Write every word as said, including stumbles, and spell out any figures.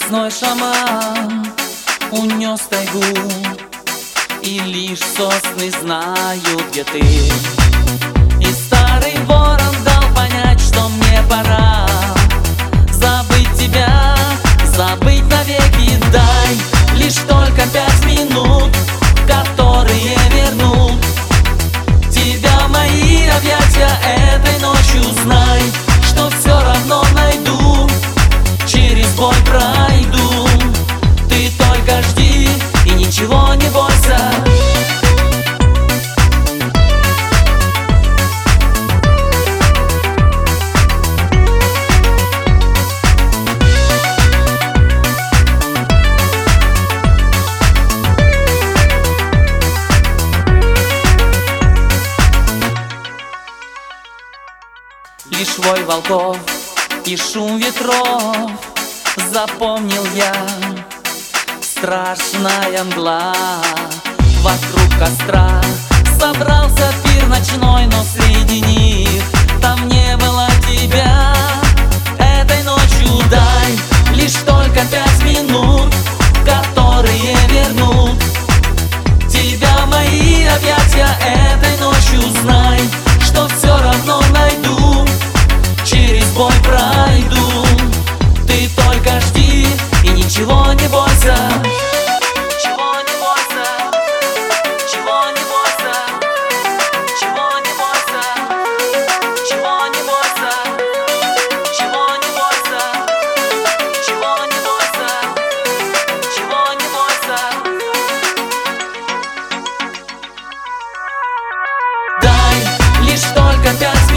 Лесной шаман унес тайгу, и лишь сосны знают, где ты. И старый ворон дал понять, что мне пора забыть тебя, забыть навеки. Дай лишь только пять минут, которые вернут тебя в мои объятия этой ночью. Знай, что все равно найду, через боль пройду. Ты только жди и ничего не бойся. Лишь вой волков и шум ветров запомнил я. Страшная мгла вокруг костра, собрался пир ночной, но среди них там не было тебя. Этой ночью дай лишь только пять минут, которые вернут тебя в мои объятия этой ночью. Знай, что все равно найду, через боль пройду. Ты только жди и ничего не бойся. Ничего не бойся, ничего не бойся, ничего не бойся, ничего не бойся, ничего не бойся, ничего не бойся, ничего не бойся. Дай лишь только пять